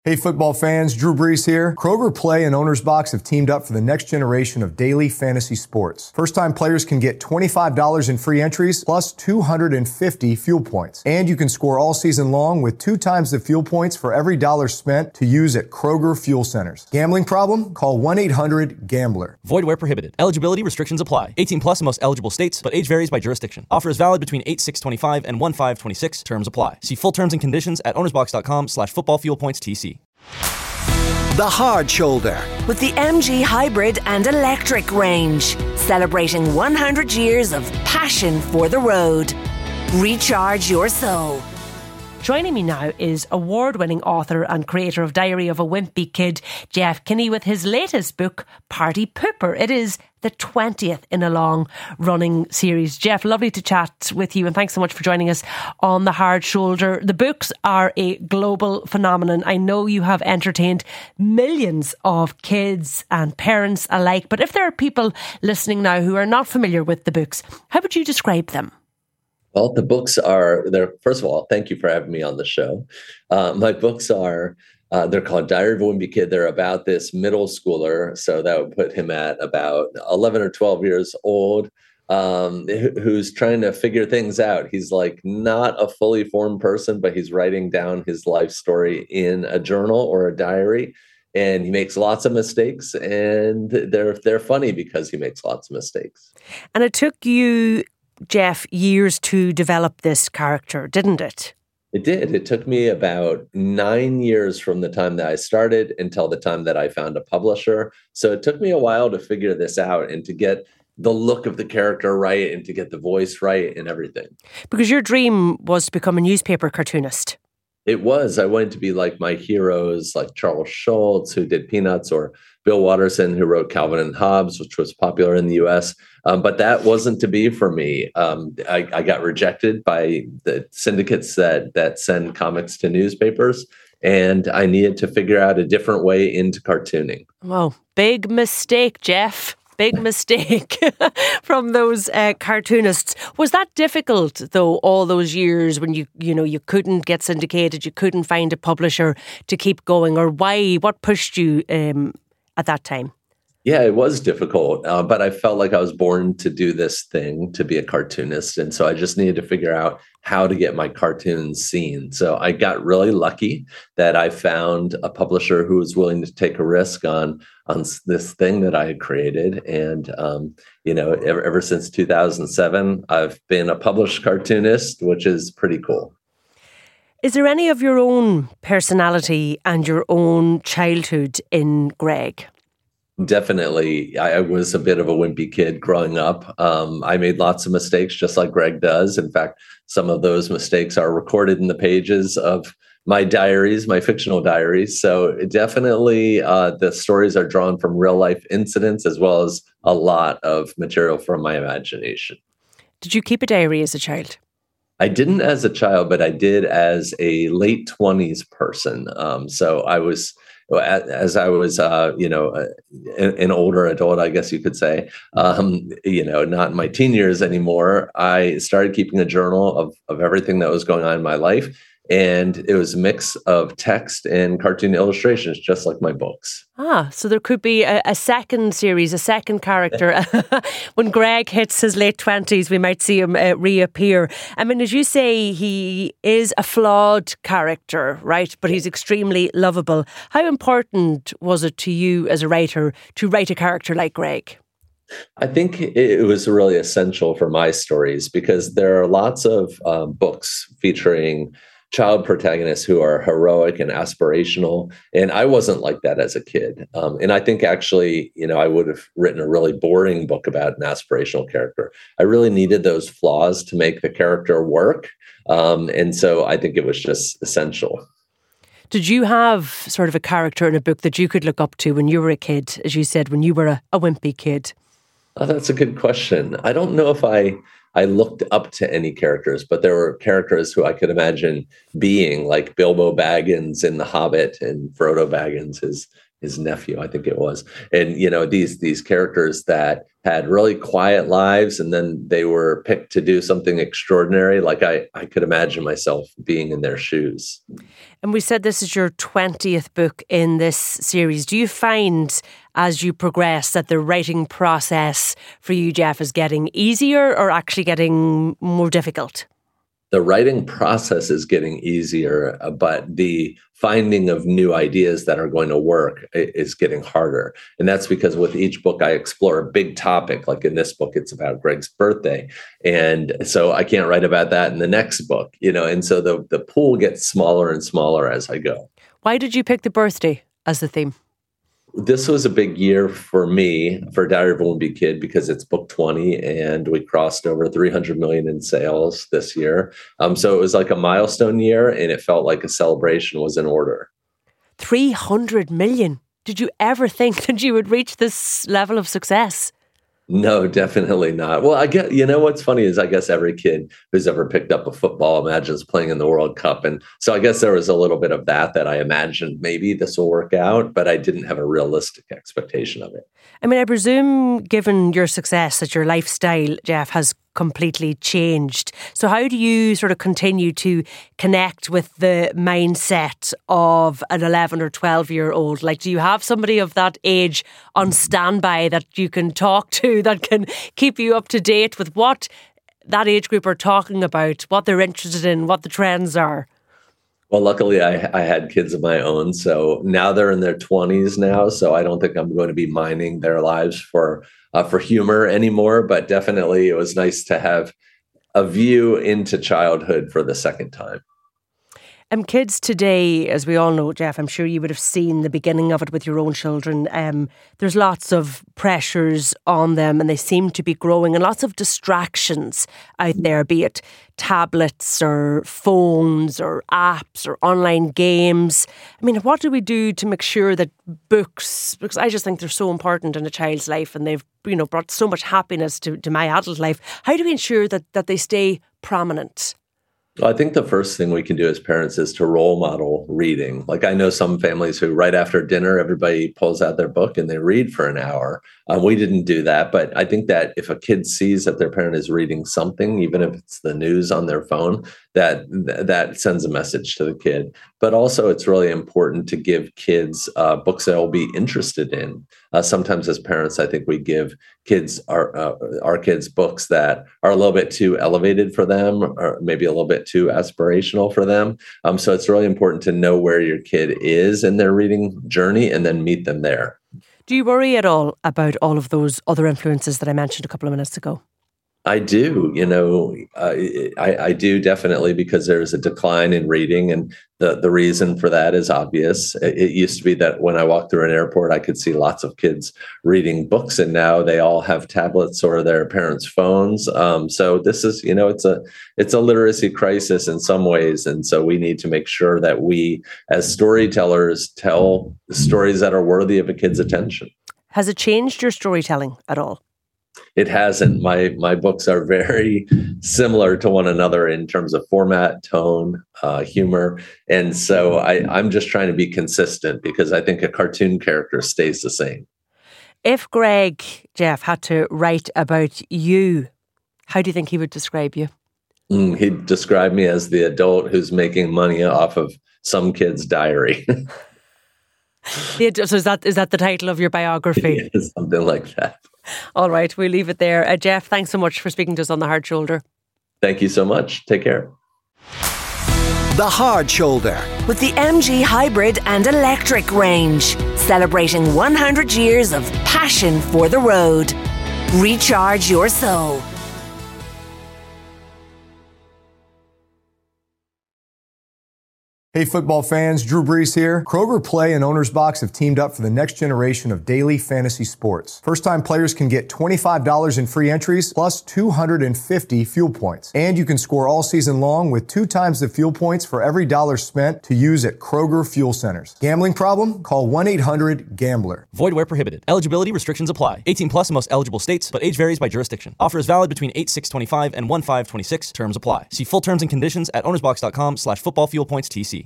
Hey football fans, Drew Brees here. Kroger Play and Owner's Box have teamed up for the next generation of daily fantasy sports. First-time players can get $25 in free entries plus 250 fuel points. And you can score all season long with 2 times the fuel points for every dollar spent to use at Kroger Fuel Centers. Gambling problem? Call 1-800-GAMBLER. Void where prohibited. Eligibility restrictions apply. 18 plus in most eligible states, but age varies by jurisdiction. Offer is valid between 8/6/25 and 1/5/26. Terms apply. See full terms and conditions at ownersbox.com/footballfuelpoints-TC. The Hard Shoulder with the MG Hybrid and Electric range, celebrating 100 years of passion for the road. Recharge your soul. Joining me now is award-winning author and creator of Diary of a Wimpy Kid, Jeff Kinney, with his latest book, Party Pooper. It is the 20th in a long-running series. Jeff, lovely to chat with you, and thanks so much for joining us on The Hard Shoulder. The books are a global phenomenon. I know you have entertained millions of kids and parents alike, but if there are people listening now who are not familiar with the books, how would you describe them? Well, the books are, first of all, thank you for having me on the show. My books are, they're called Diary of a Wimpy Kid. They're about this middle schooler, so that would put him at about 11 or 12 years old, who's trying to figure things out. He's like not a fully formed person, but he's writing down his life story in a journal or a diary. And he makes lots of mistakes, and they're funny because he makes lots of mistakes. And it took you, Jeff, years to develop this character, didn't it? It did. It took me about 9 years from the time that I started until the time that I found a publisher. So it took me a while to figure this out and to get the look of the character right and to get the voice right and everything. Because your dream was to become a newspaper cartoonist. It was. I wanted to be like my heroes, like Charles Schulz, who did Peanuts, or Bill Watterson, who wrote Calvin and Hobbes, which was popular in the U.S. But that wasn't to be for me. I got rejected by the syndicates that send comics to newspapers, and I needed to figure out a different way into cartooning. Whoa, big mistake, Jeff. Big mistake from those cartoonists. Was that difficult, though, all those years when you couldn't get syndicated, you couldn't find a publisher to keep going, or why? What pushed you at that time? Yeah, it was difficult, but I felt like I was born to do this thing, to be a cartoonist. And so I just needed to figure out how to get my cartoons seen. So I got really lucky that I found a publisher who was willing to take a risk on this thing that I had created. And, ever since 2007, I've been a published cartoonist, which is pretty cool. Is there any of your own personality and your own childhood in Greg? Definitely. I was a bit of a wimpy kid growing up. I made lots of mistakes, just like Greg does. In fact, some of those mistakes are recorded in the pages of my diaries, my fictional diaries. So definitely the stories are drawn from real life incidents, as well as a lot of material from my imagination. Did you keep a diary as a child? I didn't as a child, but I did as a late 20s person. So I was... As I was, an older adult, I guess you could say, not in my teen years anymore, I started keeping a journal of everything that was going on in my life. And it was a mix of text and cartoon illustrations, just like my books. So there could be a second series, a second character. When Greg hits his late 20s, we might see him reappear. I mean, as you say, he is a flawed character, right? But he's extremely lovable. How important was it to you as a writer to write a character like Greg? I think it was really essential for my stories because there are lots of books featuring child protagonists who are heroic and aspirational. And I wasn't like that as a kid. And I think actually, I would have written a really boring book about an aspirational character. I really needed those flaws to make the character work. And so I think it was just essential. Did you have sort of a character in a book that you could look up to when you were a kid, as you said, when you were a wimpy kid? Oh, that's a good question. I don't know if I looked up to any characters, but there were characters who I could imagine being, like Bilbo Baggins in The Hobbit and Frodo Baggins, his his nephew, I think it was. And, these characters that had really quiet lives, and then they were picked to do something extraordinary. Like I could imagine myself being in their shoes. And we said this is your 20th book in this series. Do you find as you progress that the writing process for you, Jeff, is getting easier or actually getting more difficult? The writing process is getting easier, but the finding of new ideas that are going to work is getting harder. And that's because with each book, I explore a big topic. Like in this book, it's about Greg's birthday. And so I can't write about that in the next book, and so the pool gets smaller and smaller as I go. Why did you pick the birthday as the theme? This was a big year for me, for Diary of a Wimpy Kid, because it's book 20 and we crossed over 300 million in sales this year. So it was like a milestone year, and it felt like a celebration was in order. 300 million. Did you ever think that you would reach this level of success? No, definitely not. Well, I guess, what's funny is I guess every kid who's ever picked up a football imagines playing in the World Cup. And so I guess there was a little bit of that I imagined maybe this will work out, but I didn't have a realistic expectation of it. I mean, I presume given your success that your lifestyle, Jeff, has completely changed. So how do you sort of continue to connect with the mindset of an 11 or 12-year-old? Like, do you have somebody of that age on standby that you can talk to that can keep you up to date with what that age group are talking about, what they're interested in, what the trends are? Well, luckily, I had kids of my own. So now they're in their 20s now. So I don't think I'm going to be mining their lives for humor anymore. But definitely, it was nice to have a view into childhood for the second time. Kids today, as we all know, Jeff, I'm sure you would have seen the beginning of it with your own children. There's lots of pressures on them and they seem to be growing, and lots of distractions out there, be it tablets or phones or apps or online games. I mean, what do we do to make sure that books, because I just think they're so important in a child's life and they've, brought so much happiness to my adult life. How do we ensure that they stay prominent? Well, I think the first thing we can do as parents is to role model reading. Like I know some families who right after dinner, everybody pulls out their book and they read for an hour. We didn't do that. But I think that if a kid sees that their parent is reading something, even if it's the news on their phone, that sends a message to the kid. But also it's really important to give kids books that they'll be interested in. Sometimes as parents, I think we give kids our kids books that are a little bit too elevated for them, or maybe a little bit too aspirational for them. So it's really important to know where your kid is in their reading journey and then meet them there. Do you worry at all about all of those other influences that I mentioned a couple of minutes ago? I do, I do definitely, because there's a decline in reading, and the reason for that is obvious. It used to be that when I walked through an airport, I could see lots of kids reading books, and now they all have tablets or their parents' phones. So this is, it's a literacy crisis in some ways, and so we need to make sure that we, as storytellers, tell stories that are worthy of a kid's attention. Has it changed your storytelling at all? It hasn't. My books are very similar to one another in terms of format, tone, humor. And so I'm just trying to be consistent, because I think a cartoon character stays the same. If Greg, Jeff, had to write about you, how do you think he would describe you? He'd describe me as the adult who's making money off of some kid's diary. So is that the title of your biography? Yeah, something like that. All right, we'll leave it there. Jeff, thanks so much for speaking to us on The Hard Shoulder. Thank you so much. Take care. The Hard Shoulder. With the MG Hybrid and Electric range, celebrating 100 years of passion for the road. Recharge your soul. Hey football fans, Drew Brees here. Kroger Play and Owner's Box have teamed up for the next generation of daily fantasy sports. First-time players can get $25 in free entries plus 250 fuel points. And you can score all season long with 2 times the fuel points for every dollar spent to use at Kroger Fuel Centers. Gambling problem? Call 1-800-GAMBLER. Void where prohibited. Eligibility restrictions apply. 18 plus in most eligible states, but age varies by jurisdiction. Offer is valid between 8/6/25 and 1/5/26. Terms apply. See full terms and conditions at ownersbox.com/footballfuelpointstc.